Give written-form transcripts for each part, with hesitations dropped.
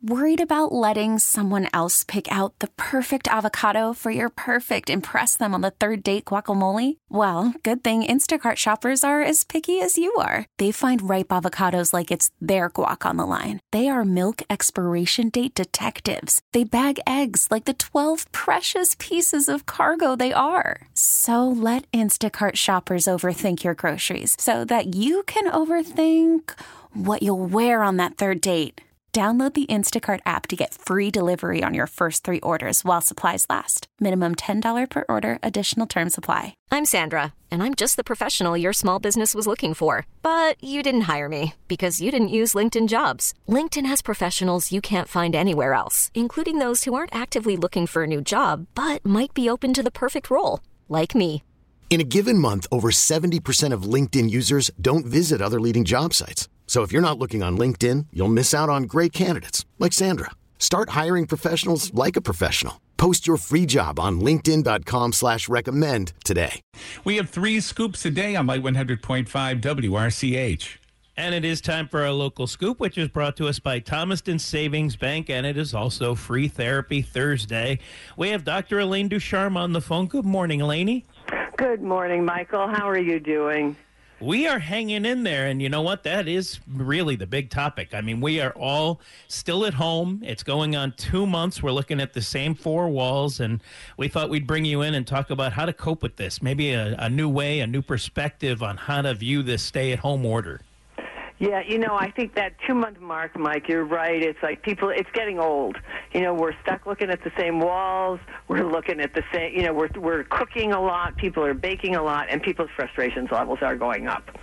Worried about letting someone else pick out the perfect avocado for your perfect impress them on the third date guacamole? Well, good thing Instacart shoppers are as picky as you are. They find ripe avocados like it's their guac on the line. They are milk expiration date detectives. They bag eggs like the 12 precious pieces of cargo they are. So let Instacart shoppers overthink your groceries so that you can overthink what you'll wear on that third date. Download the Instacart app to get free delivery on your first 3 orders while supplies last. Minimum $10 per order. Additional terms apply. I'm Sandra, and I'm just the professional your small business was looking for. But you didn't hire me because you didn't use LinkedIn Jobs. LinkedIn has professionals you can't find anywhere else, including those who aren't actively looking for a new job, but might be open to the perfect role, like me. In a given month, over 70% of LinkedIn users don't visit other leading job sites. So if you're not looking on LinkedIn, you'll miss out on great candidates like Sandra. Start hiring professionals like a professional. Post your free job on linkedin.com/recommend today. We have 3 scoops a day on Light 100.5 WRCH. And it is time for our local scoop, which is brought to us by Thomaston Savings Bank, and it is also Free Therapy Thursday. We have Dr. Elaine Ducharme on the phone. Good morning, Elaine. Good morning, Michael. How are you doing? We are hanging in there, and you know what? That is really the big topic. I mean, we are all still at home. It's going on 2 months. We're looking at the same 4 walls, and we thought we'd bring you in and talk about how to cope with this, maybe a new way, a new perspective on how to view this stay-at-home order. Yeah, I think that 2-month mark, Mike, you're right. It's like it's getting old. We're stuck looking at the same walls. We're looking at the same, we're cooking a lot. People are baking a lot, and people's frustrations levels are going up.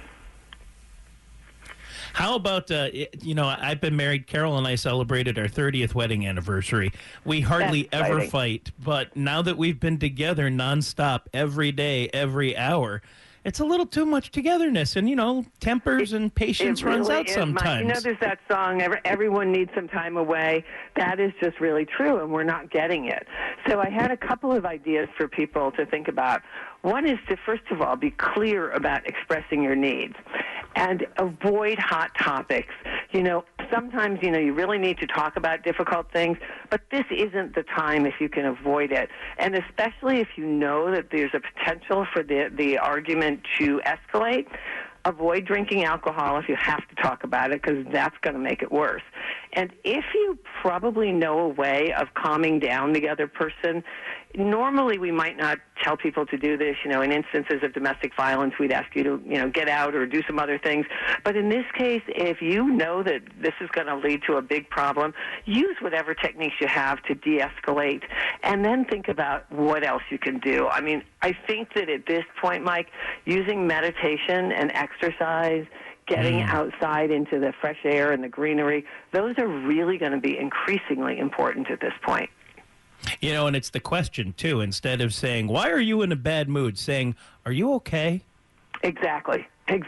How about, I've been married. Carol and I celebrated our 30th wedding anniversary. We hardly ever fight, but now that we've been together nonstop every day, every hour, it's a little too much togetherness, and, tempers and patience runs out sometimes. There's that song, everyone needs some time away. That is just really true, and we're not getting it. So I had a couple of ideas for people to think about. One is to, first of all, be clear about expressing your needs and avoid hot topics. Sometimes, you really need to talk about difficult things, but this isn't the time if you can avoid it. And especially if you know that there's a potential for the argument to escalate, avoid drinking alcohol if you have to talk about it, because that's going to make it worse. And if you probably know a way of calming down the other person, normally we might not tell people to do this. In instances of domestic violence, we'd ask you to, get out or do some other things. But in this case, if you know that this is going to lead to a big problem, use whatever techniques you have to de-escalate, and then think about what else you can do. I mean, I think that at this point, Mike, using meditation and exercise, getting outside into the fresh air and the greenery, those are really going to be increasingly important at this point. And it's the question, too. Instead of saying, why are you in a bad mood? Saying, are you okay? Exactly.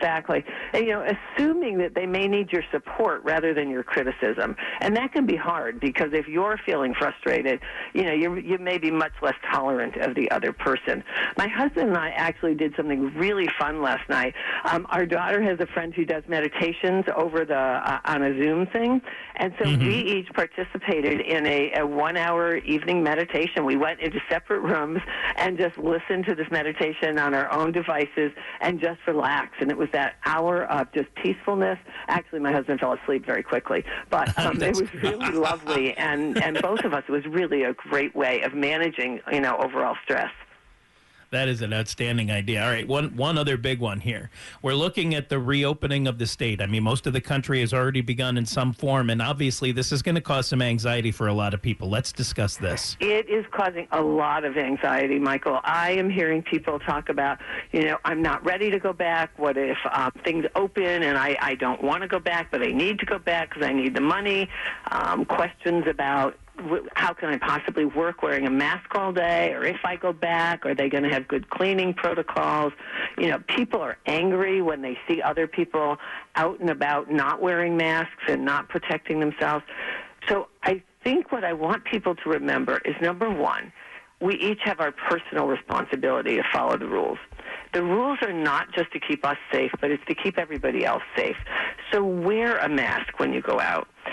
And, assuming that they may need your support rather than your criticism. And that can be hard, because if you're feeling frustrated, you may be much less tolerant of the other person. My husband and I actually did something really fun last night. Our daughter has a friend who does meditations over on a Zoom thing. And so we each participated in a 1-hour evening meditation. We went into separate rooms and just listened to this meditation on our own devices and just relaxed. And it was that hour of just peacefulness. Actually, my husband fell asleep very quickly, but it was really lovely. And both of us, it was really a great way of managing, overall stress. That is an outstanding idea. All right, one other big one here. We're looking at the reopening of the state. I mean, most of the country has already begun in some form, and obviously this is going to cause some anxiety for a lot of people. Let's discuss this. It is causing a lot of anxiety, Michael. I am hearing people talk about, I'm not ready to go back. What if things open and I don't want to go back, but I need to go back because I need the money? Questions about how can I possibly work wearing a mask all day? Or if I go back, are they going to have good cleaning protocols? People are angry when they see other people out and about not wearing masks and not protecting themselves. So I think what I want people to remember is, number one, we each have our personal responsibility to follow the rules. The rules are not just to keep us safe, but it's to keep everybody else safe. So wear a mask when you go out.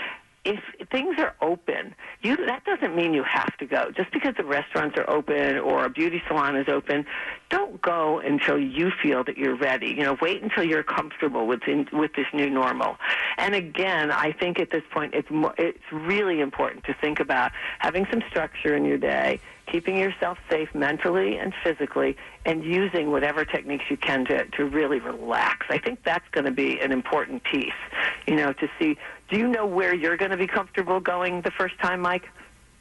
if things are open, that doesn't mean you have to go. Just because the restaurants are open or a beauty salon is open, don't go until you feel that you're ready. Wait until you're comfortable with this new normal. And again, I think at this point it's really important to think about having some structure in your day, keeping yourself safe mentally and physically, and using whatever techniques you can to really relax. I think that's going to be an important piece, to see. Do you know where you're going to be comfortable going the first time, Mike?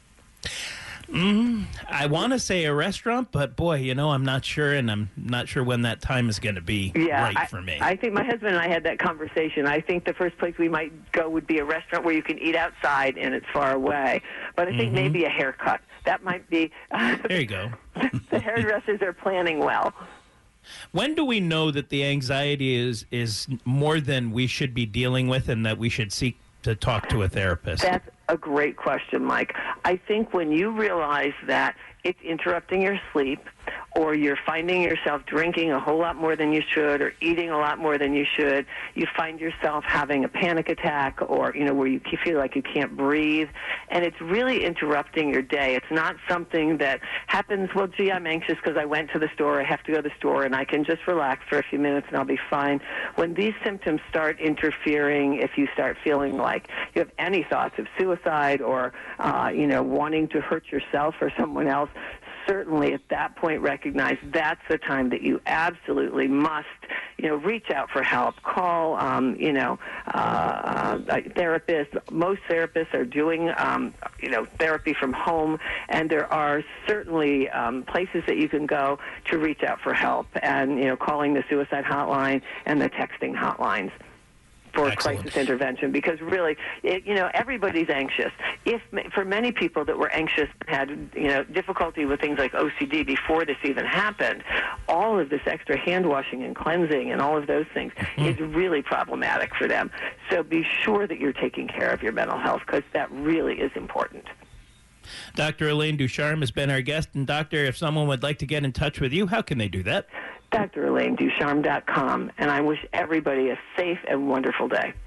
I want to say a restaurant, but boy, I'm not sure, and I'm not sure when that time is going to be right for me. I think my husband and I had that conversation. I think the first place we might go would be a restaurant where you can eat outside and it's far away. But I think maybe a haircut. That might be. There you go. The hairdressers are planning well. When do we know that the anxiety is more than we should be dealing with, and that we should seek to talk to a therapist? That's a great question, Mike. I think when you realize that it's interrupting your sleep, or you're finding yourself drinking a whole lot more than you should, or eating a lot more than you should, you find yourself having a panic attack, or where you feel like you can't breathe, and it's really interrupting your day. It's not something that happens, well, gee, I'm anxious because I went to the store, I have to go to the store, and I can just relax for a few minutes and I'll be fine. When these symptoms start interfering, if you start feeling like you have any thoughts of suicide or wanting to hurt yourself or someone else, certainly at that point recognize that's the time that you absolutely must, reach out for help. Call, therapists. Most therapists are doing, therapy from home, and there are certainly places that you can go to reach out for help, and, calling the suicide hotline and the texting hotlines for Excellent. crisis intervention, because really, everybody's anxious. For many people that were anxious had, difficulty with things like OCD before this even happened, all of this extra hand washing and cleansing and all of those things is really problematic for them. So be sure that you're taking care of your mental health, because that really is important. Dr. Elaine Ducharme has been our guest. And doctor, if someone would like to get in touch with you, how can they do that? DrElaineDucharme.com, and I wish everybody a safe and wonderful day.